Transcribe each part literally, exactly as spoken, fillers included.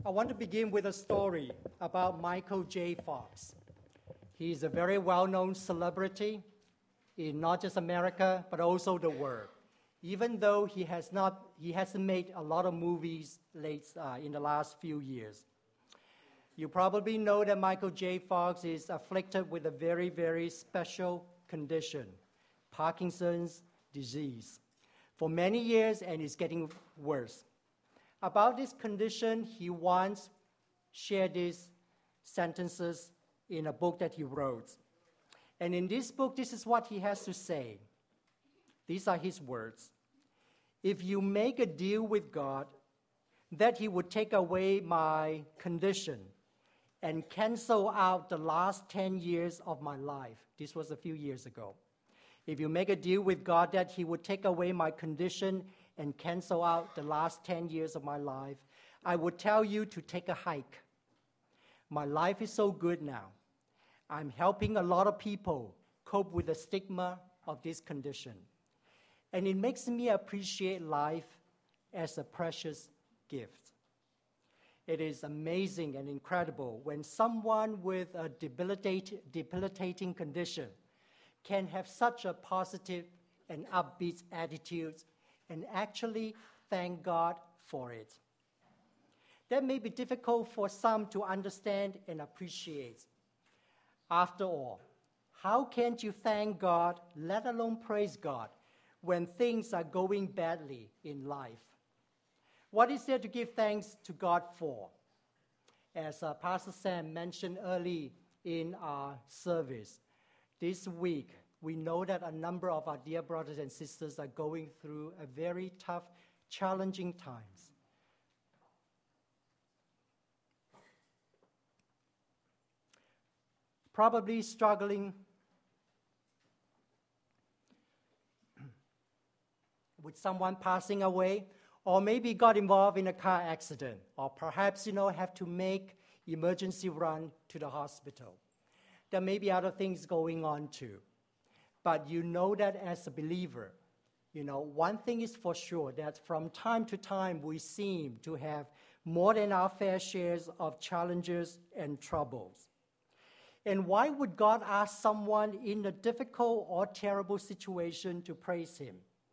I want to begin with a story about Michael J. Fox. He's a very well-known celebrity in not just America, but also the world. Even though he has not, he hasn't made a lot of movies late uh, in the last few years. You probably know that Michael J. Fox is afflicted with a very, very special condition, Parkinson's disease, for many years, and it's getting worse. About this condition, he once shared these sentences in a book that he wrote. And in this book, this is what he has to say. These are his words. If you make a deal with God that he would take away my condition and cancel out the last ten years of my life, this was a few years ago. If you make a deal with God that he would take away my condition and cancel out the last ten years of my life, I would tell you to take a hike. My life is so good now. I'm helping a lot of people cope with the stigma of this condition. And it makes me appreciate life as a precious gift. It is amazing and incredible when someone with a debilitate, debilitating condition can have such a positive and upbeat attitude and actually thank God for it. That may be difficult for some to understand and appreciate. After all, how can you thank God, let alone praise God, when things are going badly in life? What is there to give thanks to God for? As uh, Pastor Sam mentioned early in our service, this week, we know that a number of our dear brothers and sisters are going through a very tough, challenging times. Probably struggling with someone passing away, or maybe got involved in a car accident, or perhaps, you know, have to make emergency run to the hospital. There may be other things going on too. But you know that as a believer, you know, one thing is for sure, that from time to time we seem to have more than our fair shares of challenges and troubles. And why would God ask someone in a difficult or terrible situation to praise him?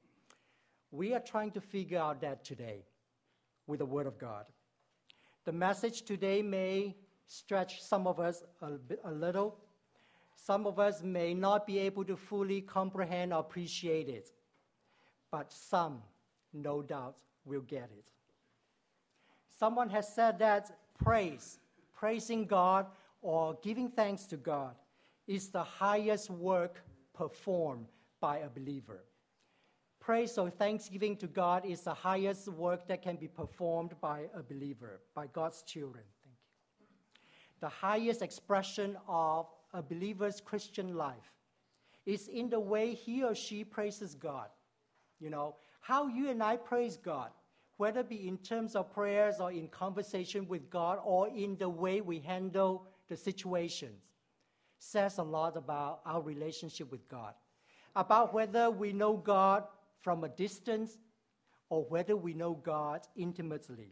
We are trying to figure out that today with the Word of God. The message today may stretch some of us a, bit, a little. Some of us may not be able to fully comprehend or appreciate it, but some, no doubt, will get it. Someone has said that praise, praising God or giving thanks to God, is the highest work performed by a believer. Praise or thanksgiving to God is the highest work that can be performed by a believer, by God's children. Thank you. The highest expression of a believer's Christian life is in the way he or she praises God. You know, how you and I praise God, whether it be in terms of prayers or in conversation with God or in the way we handle the situations, says a lot about our relationship with God, about whether we know God from a distance or whether we know God intimately.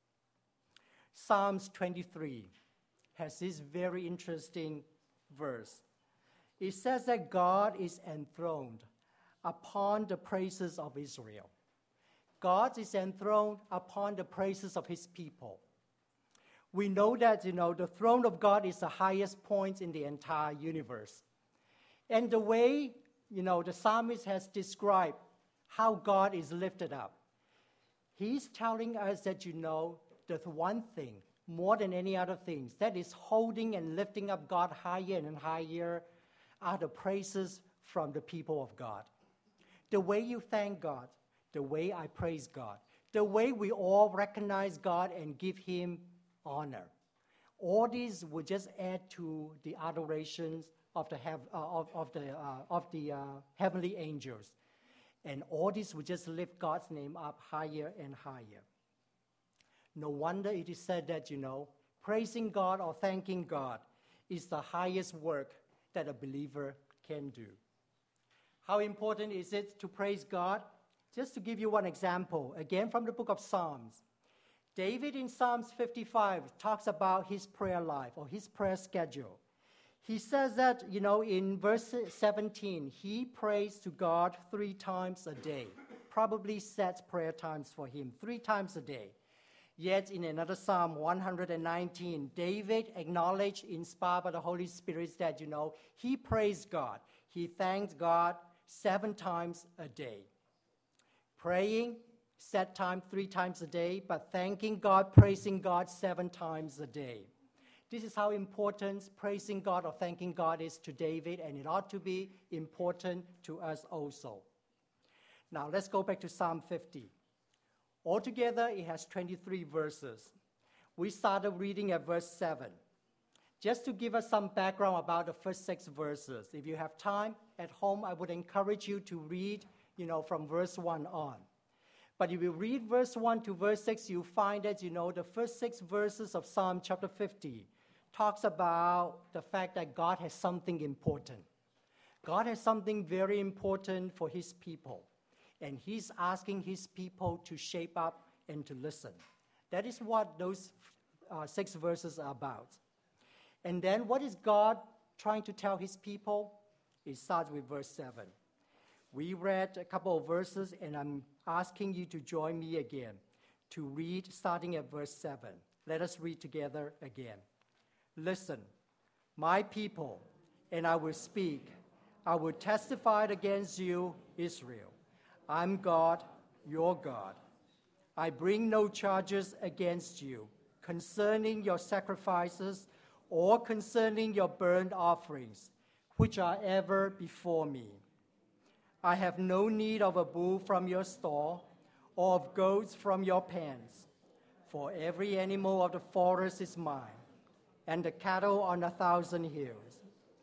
Psalms twenty-three has this very interesting verse. It says that God is enthroned upon the praises of Israel. God is enthroned upon the praises of his people. We know that, you know, the throne of God is the highest point in the entire universe. And the way, you know, the psalmist has described how God is lifted up, he's telling us that, you know, there's one thing more than any other things that is holding and lifting up God higher and higher are the praises from the people of God. The way you thank God, the way I praise God, the way we all recognize God and give him honor. All these will just add to the adorations of the, hev- uh, of, of the, uh, of the uh, heavenly angels. And all this will just lift God's name up higher and higher. No wonder it is said that, you know, praising God or thanking God is the highest work that a believer can do. How important is it to praise God? Just to give you one example, again from the book of Psalms. David in Psalms fifty-five talks about his prayer life or his prayer schedule. He says that, you know, in verse seventeen, he prays to God three times a day, probably sets prayer times for him three times a day. Yet in another Psalm one hundred nineteen, David acknowledged, inspired by the Holy Spirit, that, you know, he praised God. He thanked God seven times a day. Praying, set time three times a day, but thanking God, praising God seven times a day. This is how important praising God or thanking God is to David, and it ought to be important to us also. Now, let's go back to Psalm fifty. Altogether, it has twenty-three verses. We started reading at verse seven. Just to give us some background about the first six verses, if you have time at home, I would encourage you to read, you know, from verse one on. But if you read verse one to verse six, you find that, you know, the first six verses of Psalm chapter fifty talks about the fact that God has something important. God has something very important for his people, and he's asking his people to shape up and to listen. That is what those uh, six verses are about. And then what is God trying to tell his people? It starts with verse seven. We read a couple of verses, and I'm asking you to join me again to read starting at verse seven. Let us read together again. Listen, my people, and I will speak. I will testify against you, Israel. I'm God, your God. I bring no charges against you concerning your sacrifices or concerning your burnt offerings, which are ever before me. I have no need of a bull from your stall or of goats from your pens, for every animal of the forest is mine, and the cattle on a thousand hills.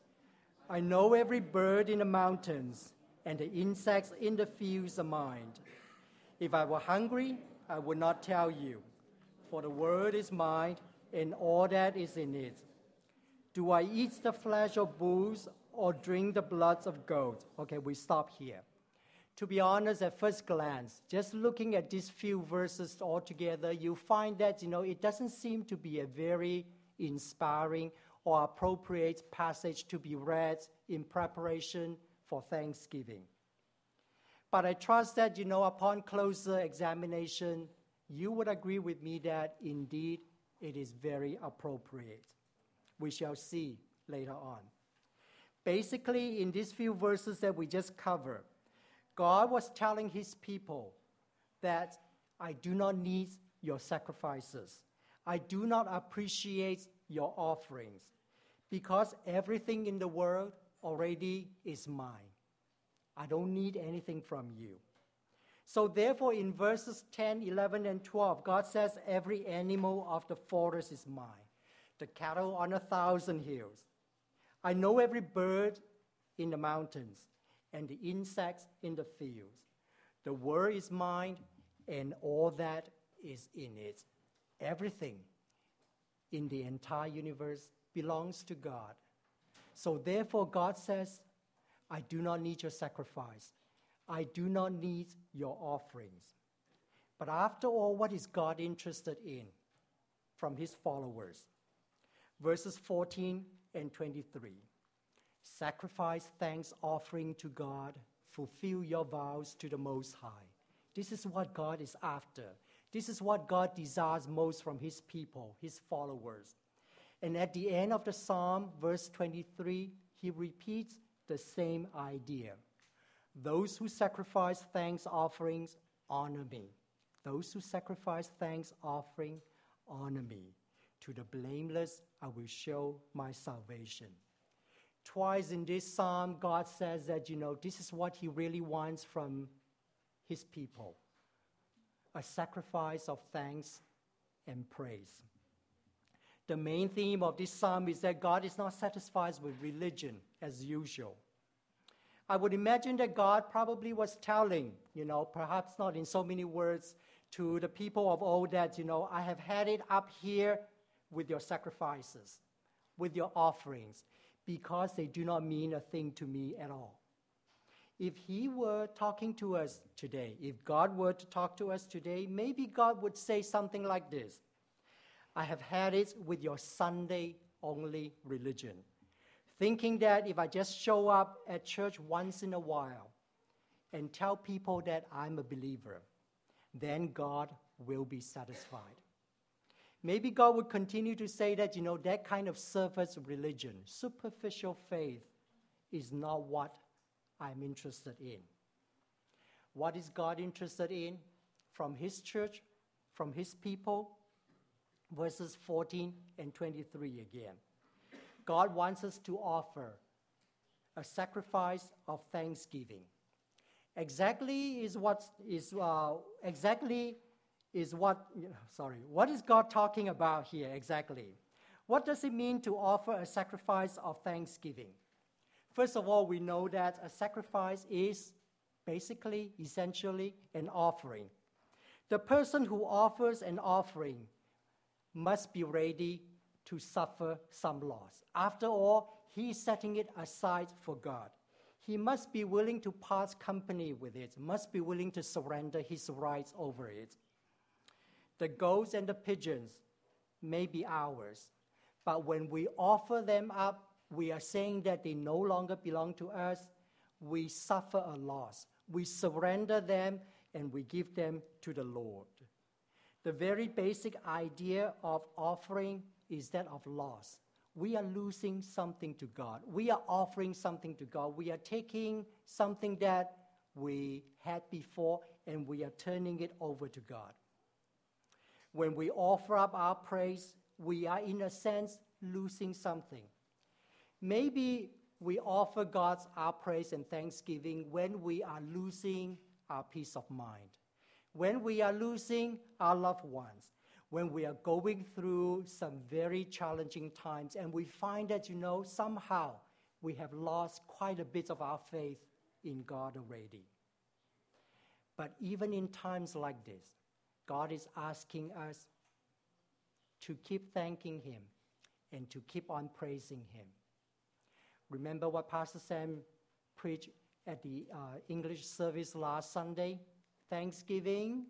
I know every bird in the mountains, and the insects in the fields are mine. If I were hungry, I would not tell you, for the world is mine, and all that is in it. Do I eat the flesh of bulls or drink the blood of goats? Okay, we stop here. To be honest, at first glance, just looking at these few verses all together, you find that, you know, it doesn't seem to be a very inspiring or appropriate passage to be read in preparation for Thanksgiving. But I trust that, you know, upon closer examination, you would agree with me that indeed it is very appropriate. We shall see later on. Basically, in these few verses that we just covered, God was telling his people that I do not need your sacrifices. I do not appreciate your offerings, because everything in the world already is mine. I don't need anything from you. So therefore, in verses ten, eleven, and twelve, God says every animal of the forest is mine, the cattle on a thousand hills. I know every bird in the mountains and the insects in the fields. The world is mine, and all that is in it. Everything in the entire universe belongs to God. So therefore, God says, I do not need your sacrifice. I do not need your offerings. But after all, what is God interested in from his followers? Verses fourteen and twenty-three. Sacrifice thanks offering to God. Fulfill your vows to the Most High. This is what God is after. This is what God desires most from his people, his followers. And at the end of the psalm, verse twenty-three, he repeats the same idea. Those who sacrifice thanks offerings honor me. Those who sacrifice thanks offering honor me. To the blameless, I will show my salvation. Twice in this psalm, God says that, you know, this is what he really wants from his people. A sacrifice of thanks and praise. The main theme of this psalm is that God is not satisfied with religion as usual. I would imagine that God probably was telling, you know, perhaps not in so many words, to the people of old that, you know, I have had it up here with your sacrifices, with your offerings, because they do not mean a thing to me at all. If he were talking to us today, if God were to talk to us today, maybe God would say something like this: I have had it with your Sunday-only religion, thinking that if I just show up at church once in a while and tell people that I'm a believer, then God will be satisfied. Maybe God would continue to say that, you know, that kind of surface religion, superficial faith, is not what I'm interested in. What is God interested in from His church, from His people? Verses fourteen and twenty-three again. God wants us to offer a sacrifice of thanksgiving. Exactly is what is uh, exactly is what you know, sorry. What is God talking about here exactly? What does it mean to offer a sacrifice of thanksgiving? First of all, we know that a sacrifice is basically, essentially, an offering. The person who offers an offering must be ready to suffer some loss. After all, he is setting it aside for God. He must be willing to part company with it, must be willing to surrender his rights over it. The goats and the pigeons may be ours, but when we offer them up, we are saying that they no longer belong to us. We suffer a loss. We surrender them and we give them to the Lord. The very basic idea of offering is that of loss. We are losing something to God. We are offering something to God. We are taking something that we had before and we are turning it over to God. When we offer up our praise, we are in a sense losing something. Maybe we offer God's our praise and thanksgiving when we are losing our peace of mind, when we are losing our loved ones, when we are going through some very challenging times and we find that, you know, somehow we have lost quite a bit of our faith in God already. But even in times like this, God is asking us to keep thanking Him and to keep on praising Him. Remember what Pastor Sam preached at the uh, English service last Sunday? Thanksgiving.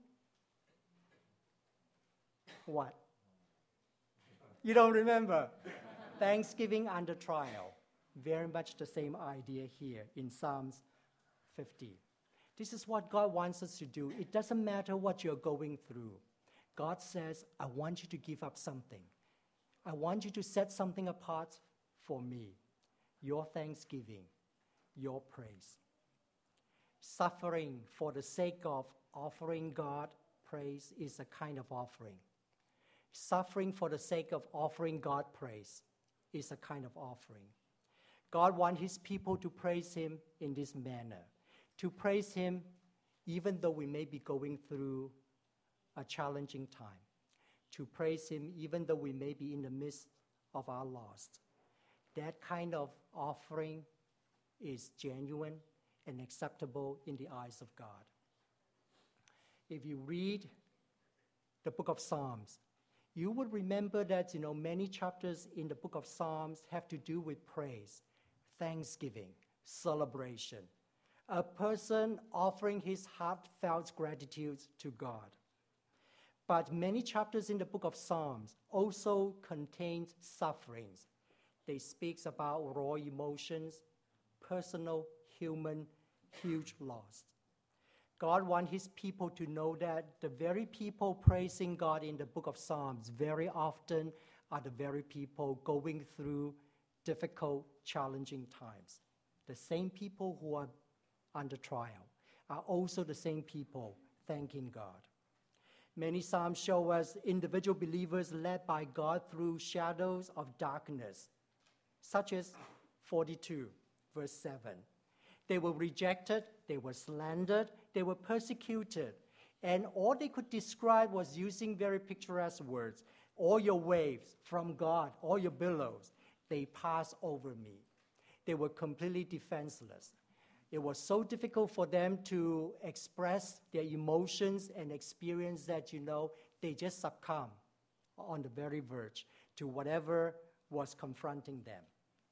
What? You don't remember? Thanksgiving under trial. Very much the same idea here in Psalms fifty. This is what God wants us to do. It doesn't matter what you're going through. God says, I want you to give up something. I want you to set something apart for me. Your thanksgiving, your praise. Suffering for the sake of offering God praise is a kind of offering. Suffering for the sake of offering God praise is a kind of offering. God wants His people to praise Him in this manner, to praise Him even though we may be going through a challenging time, to praise Him even though we may be in the midst of our loss. That kind of offering is genuine and acceptable in the eyes of God. If you read the book of Psalms, you would remember that, you know, many chapters in the book of Psalms have to do with praise, thanksgiving, celebration. A person offering his heartfelt gratitude to God. But many chapters in the book of Psalms also contain sufferings. They speak about raw emotions, personal, human, huge loss. God wants His people to know that the very people praising God in the book of Psalms very often are the very people going through difficult, challenging times. The same people who are under trial are also the same people thanking God. Many Psalms show us individual believers led by God through shadows of darkness, such as forty-two, verse seven. They were rejected, they were slandered, they were persecuted, and all they could describe was using very picturesque words. All your waves from God, all your billows, they pass over me. They were completely defenseless. It was so difficult for them to express their emotions and experience that, you know, they just succumb on the very verge to whatever was confronting them.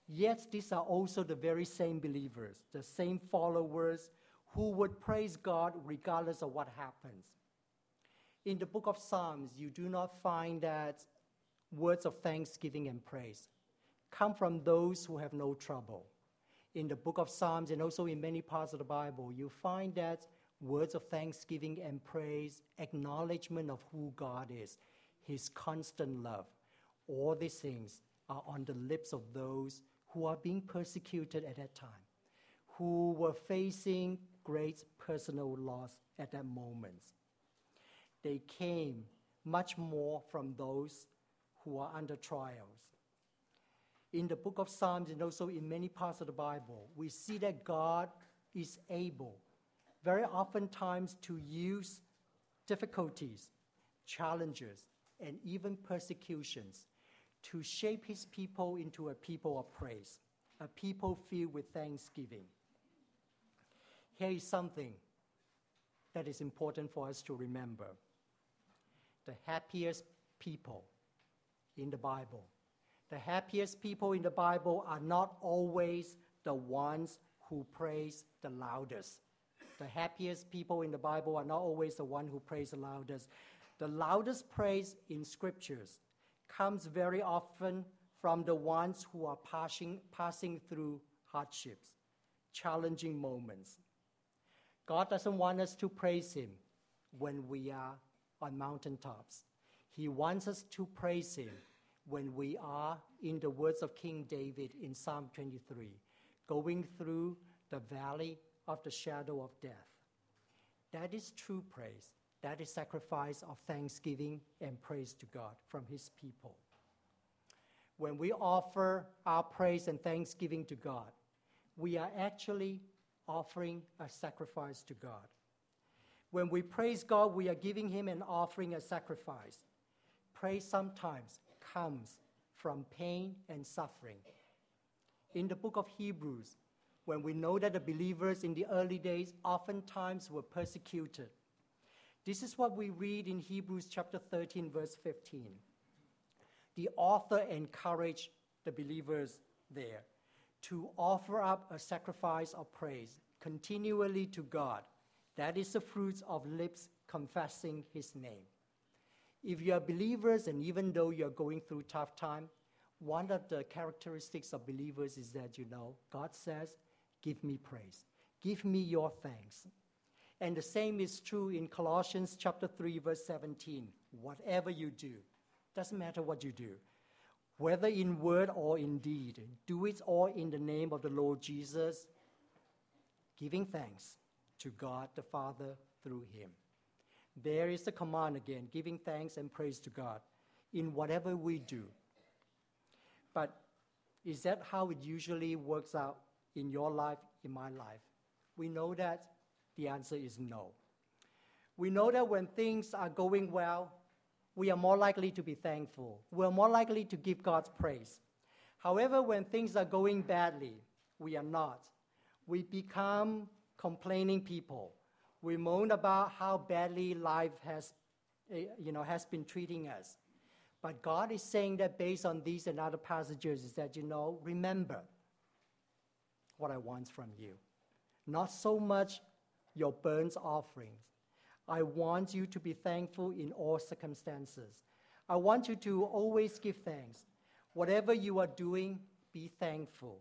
Yet these are also the very same believers, the same followers who would praise God regardless of what happens. In the book of Psalms, you do not find that words of thanksgiving and praise come from those who have no trouble. In the book of Psalms and also in many parts of the Bible, you find that words of thanksgiving and praise, acknowledgement of who God is, His constant love, all these things are on the lips of those who are being persecuted at that time, who were facing great personal loss at that moment. They came much more from those who are under trials. In the book of Psalms and also in many parts of the Bible, we see that God is able, very oftentimes, to use difficulties, challenges, and even persecutions to shape His people into a people of praise, a people filled with thanksgiving. Here is something that is important for us to remember. The happiest people in the Bible, the happiest people in the Bible are not always the ones who praise the loudest. The happiest people in the Bible are not always the one who praise the loudest. The loudest praise in scriptures comes very often from the ones who are passing, passing through hardships, challenging moments. God doesn't want us to praise Him when we are on mountaintops. He wants us to praise Him when we are, in the words of King David in Psalm twenty-three, going through the valley of the shadow of death. That is true praise. That is sacrifice of thanksgiving and praise to God from His people. When we offer our praise and thanksgiving to God, we are actually offering a sacrifice to God. When we praise God, we are giving Him an offering, a sacrifice. Praise sometimes comes from pain and suffering. In the book of Hebrews, when we know that the believers in the early days oftentimes were persecuted, this is what we read in Hebrews chapter thirteen, verse fifteen. The author encouraged the believers there to offer up a sacrifice of praise continually to God. That is the fruits of lips confessing His name. If you are believers, and even though you are going through tough time, one of the characteristics of believers is that, you know, God says, give me praise. Give me your thanks. And the same is true in Colossians chapter three, verse seventeen. Whatever you do, doesn't matter what you do, whether in word or in deed, do it all in the name of the Lord Jesus, giving thanks to God the Father through Him. There is the command again, giving thanks and praise to God in whatever we do. But is that how it usually works out in your life, in my life? We know that the answer is no. We know that when things are going well, we are more likely to be thankful. We are more likely to give God praise. However, when things are going badly, we are not. We become complaining people. We moan about how badly life has, you know, has been treating us. But God is saying that based on these and other passages is that, you know, remember what I want from you. Not so much your burnt offerings. I want you to be thankful in all circumstances. I want you to always give thanks. Whatever you are doing, be thankful.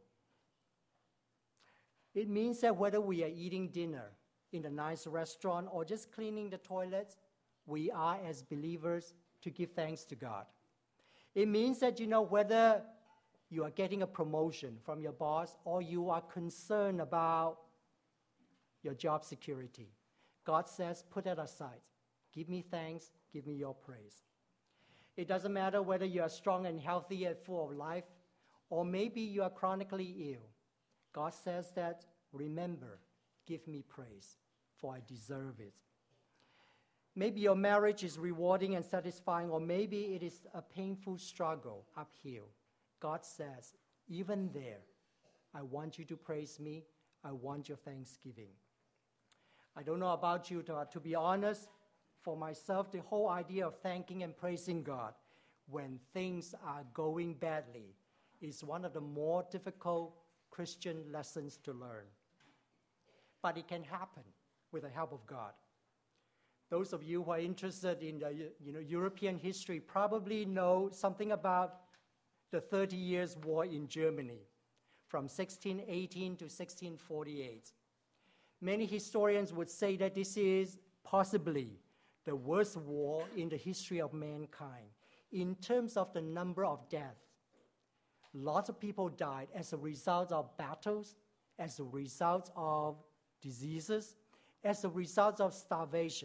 It means that whether we are eating dinner in a nice restaurant or just cleaning the toilets, we are, as believers, to give thanks to God. It means that, you know, whether you are getting a promotion from your boss or you are concerned about your job security, God says, put that aside. Give me thanks, give me your praise. It doesn't matter whether you are strong and healthy and full of life, or maybe you are chronically ill. God says that, remember, give me praise, for I deserve it. Maybe your marriage is rewarding and satisfying, or maybe it is a painful struggle uphill. God says, even there, I want you to praise me. I want your thanksgiving. I don't know about you, but to be honest, for myself, the whole idea of thanking and praising God when things are going badly is one of the more difficult Christian lessons to learn. But it can happen with the help of God. Those of you who are interested in the you know, European history probably know something about the Thirty Years' War in Germany from sixteen eighteen to sixteen forty-eight. Many historians would say that this is possibly the worst war in the history of mankind in terms of the number of deaths. Lots of people died as a result of battles, as a result of diseases, as a result of starvation.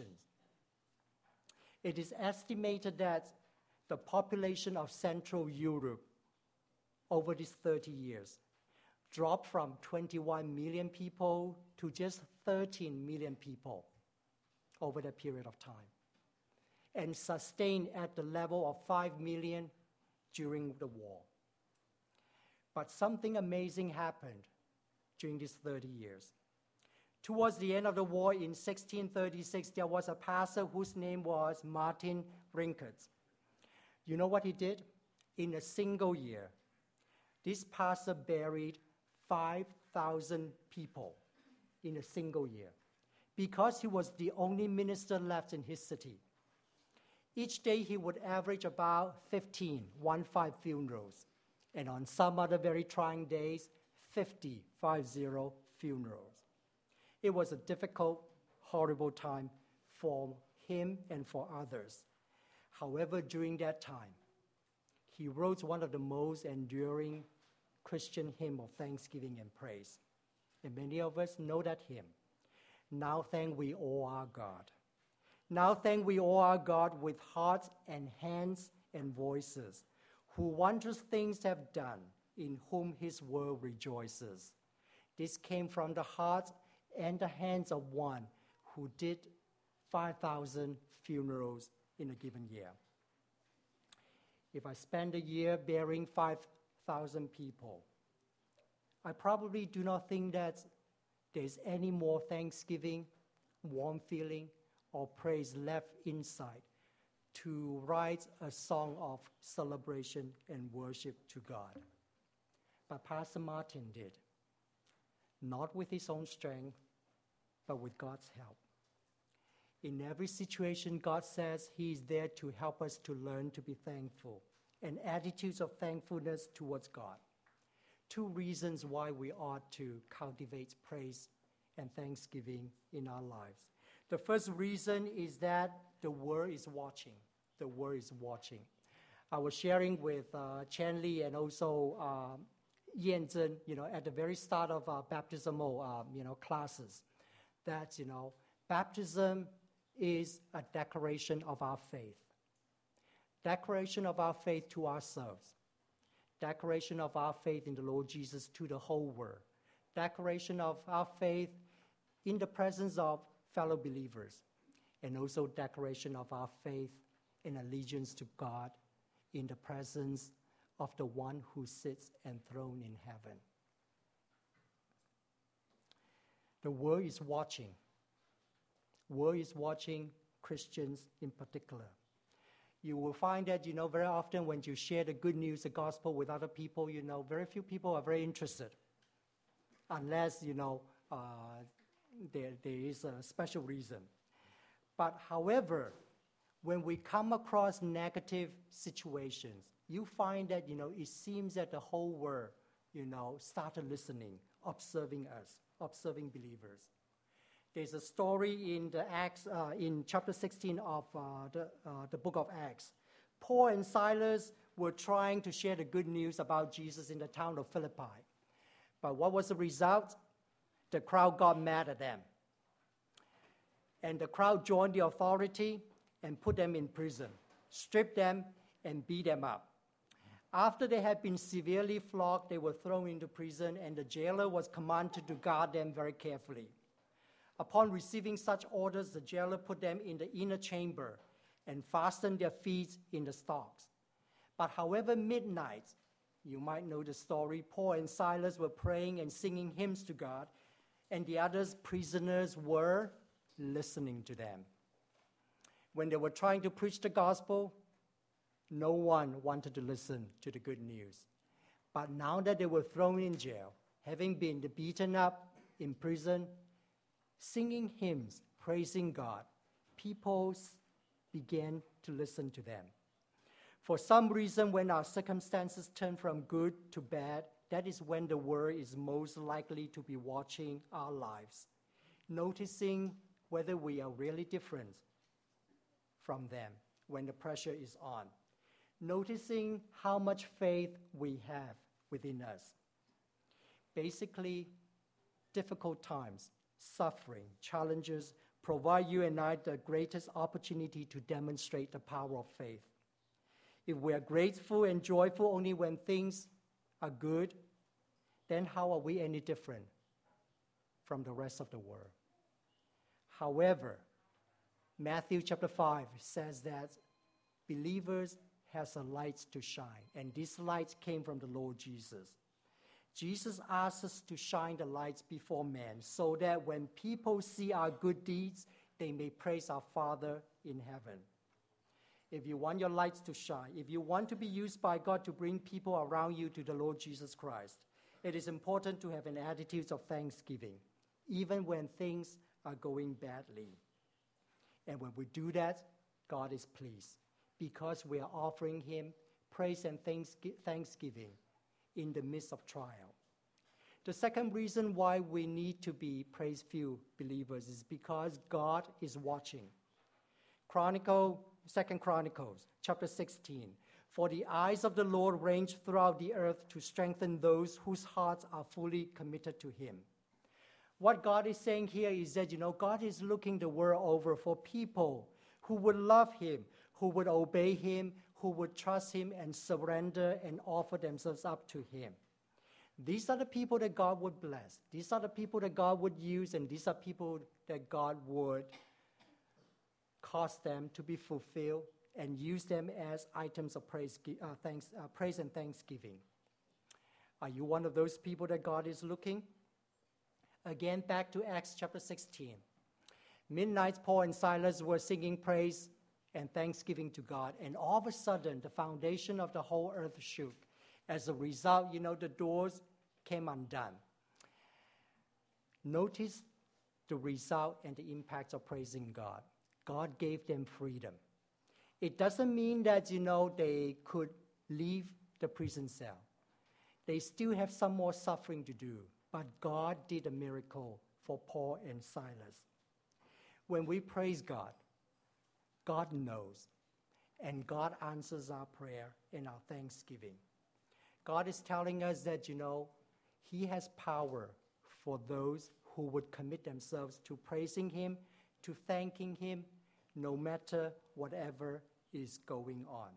It is estimated that the population of Central Europe over these thirty years dropped from twenty-one million people to just thirteen million people over that period of time, and sustained at the level of five million during the war. But something amazing happened during these thirty years. Towards the end of the war in sixteen thirty-six, there was a pastor whose name was Martin Rinkert. You know what he did? In a single year, this pastor buried five thousand people in a single year because he was the only minister left in his city. Each day he would average about fifteen, one five funerals, and on some other very trying days, fifty, five zero funerals. It was a difficult, horrible time for him and for others. However, during that time, he wrote one of the most enduring Christian hymn of thanksgiving and praise. And many of us know that hymn. Now thank we all our God. Now thank we all our God with hearts and hands and voices, who wondrous things have done, in whom his world rejoices. This came from the heart and the hands of one who did five thousand funerals in a given year. If I spend a year burying five thousand people, I probably do not think that there's any more thanksgiving, warm feeling, or praise left inside to write a song of celebration and worship to God. But Pastor Martin did, not with his own strength, but with God's help. In every situation, God says he is there to help us to learn to be thankful and attitudes of thankfulness towards God. Two reasons why we ought to cultivate praise and thanksgiving in our lives. The first reason is that the world is watching. The world is watching. I was sharing with uh, Chen Li and also uh, Yan Zhen, you know, at the very start of our baptismal, uh, you know, classes, that, you know, baptism is a declaration of our faith. Declaration of our faith to ourselves. Declaration of our faith in the Lord Jesus to the whole world. Declaration of our faith in the presence of fellow believers. And also declaration of our faith and allegiance to God in the presence of the one who sits enthroned in heaven. The world is watching. World is watching Christians in particular. You will find that, you know, very often when you share the good news, the gospel with other people, you know, very few people are very interested. Unless, you know, uh, there, there is a special reason. But however, when we come across negative situations, you find that, you know, it seems that the whole world, you know, started listening, observing us, observing believers. There's a story in the Acts, uh, in chapter sixteen of uh, the, uh, the book of Acts. Paul and Silas were trying to share the good news about Jesus in the town of Philippi. But what was the result? The crowd got mad at them. And the crowd joined the authority and put them in prison, stripped them, and beat them up. After they had been severely flogged, they were thrown into prison, and the jailer was commanded to guard them very carefully. Upon receiving such orders, the jailer put them in the inner chamber and fastened their feet in the stocks. But however, midnight, you might know the story, Paul and Silas were praying and singing hymns to God, and the other prisoners were listening to them. When they were trying to preach the gospel, no one wanted to listen to the good news. But now that they were thrown in jail, having been beaten up in prison, singing hymns, praising God, people began to listen to them. For some reason, when our circumstances turn from good to bad, that is when the world is most likely to be watching our lives, noticing whether we are really different from them when the pressure is on, noticing how much faith we have within us. Basically, difficult times, suffering, challenges provide you and I the greatest opportunity to demonstrate the power of faith. If we are grateful and joyful only when things are good, then how are we any different from the rest of the world? However, Matthew chapter five says that believers has a light to shine, and this light came from the Lord Jesus. Jesus asks us to shine the lights before men so that when people see our good deeds, they may praise our Father in heaven. If you want your lights to shine, if you want to be used by God to bring people around you to the Lord Jesus Christ, it is important to have an attitude of thanksgiving, even when things are going badly. And when we do that, God is pleased because we are offering him praise and thanksgiving in the midst of trial. The second reason why we need to be praise-filled believers is because God is watching. Chronicle, Second Chronicles, chapter sixteen. For the eyes of the Lord range throughout the earth to strengthen those whose hearts are fully committed to him. What God is saying here is that, you know, God is looking the world over for people who would love him, who would obey him, who would trust him and surrender and offer themselves up to him. These are the people that God would bless. These are the people that God would use, and these are people that God would cause them to be fulfilled and use them as items of praise, uh, thanks, uh, praise and thanksgiving. Are you one of those people that God is looking? Again, back to Acts chapter sixteen. Midnight, Paul and Silas were singing praise and thanksgiving to God, and all of a sudden, the foundation of the whole earth shook. As a result, you know, the doors came undone. Notice the result and the impact of praising God. God gave them freedom. It doesn't mean that, you know, they could leave the prison cell. They still have some more suffering to do, but God did a miracle for Paul and Silas. When we praise God, God knows, and God answers our prayer and our thanksgiving. God is telling us that, you know, he has power for those who would commit themselves to praising him, to thanking him, no matter whatever is going on.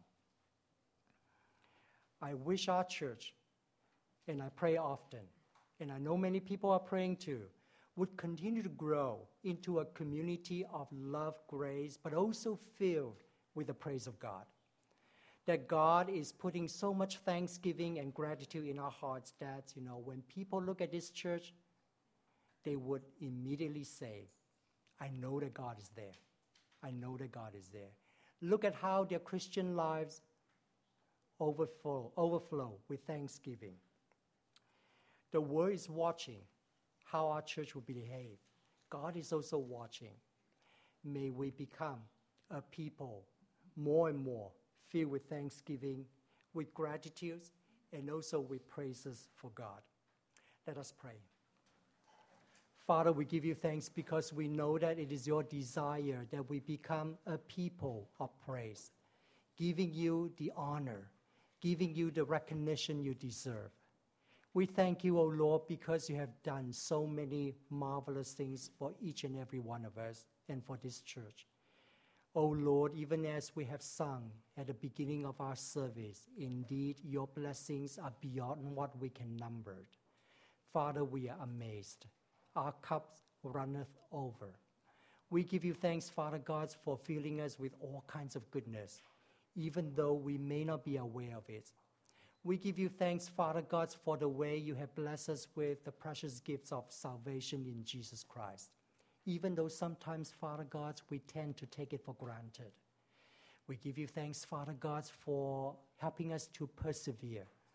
I wish our church, and I pray often, and I know many people are praying too, would continue to grow into a community of love, grace, but also filled with the praise of God. That God is putting so much thanksgiving and gratitude in our hearts that, you know, when people look at this church, they would immediately say, I know that God is there. I know that God is there. Look at how their Christian lives overflow, overflow with thanksgiving. The world is watching how our church will behave. God is also watching. May we become a people more and more filled with thanksgiving, with gratitude, and also with praises for God. Let us pray. Father, we give you thanks because we know that it is your desire that we become a people of praise, giving you the honor, giving you the recognition you deserve. We thank you, O Lord, because you have done so many marvelous things for each and every one of us and for this church. O Lord, even as we have sung at the beginning of our service, indeed your blessings are beyond what we can number. Father, we are amazed. Our cup runneth over. We give you thanks, Father God, for filling us with all kinds of goodness, even though we may not be aware of it. We give you thanks, Father God, for the way you have blessed us with the precious gifts of salvation in Jesus Christ, even though sometimes, Father God, we tend to take it for granted. We give you thanks, Father God, for helping us to persevere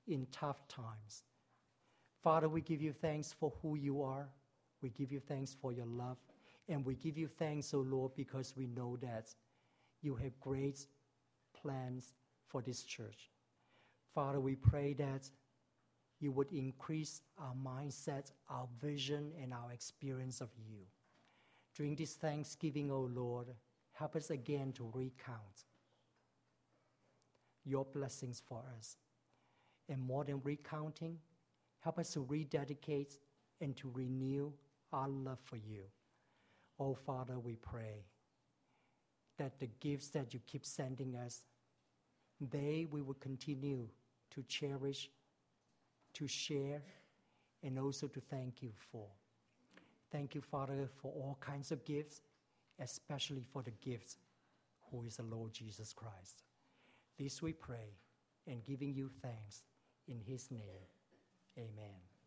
in tough times. Father, we give you thanks for who you are. We give you thanks for your love. And we give you thanks, O Lord, because we know that you have great plans for this church. Father, we pray that you would increase our mindset, our vision, and our experience of you. During this Thanksgiving, O Lord, help us again to recount your blessings for us. And more than recounting, help us to rededicate and to renew our love for you. Oh, Father, we pray that the gifts that you keep sending us, they we will continue to cherish, to share, and also to thank you for. Thank you, Father, for all kinds of gifts, especially for the gift who is the Lord Jesus Christ. This we pray, and giving you thanks in his name. Amen.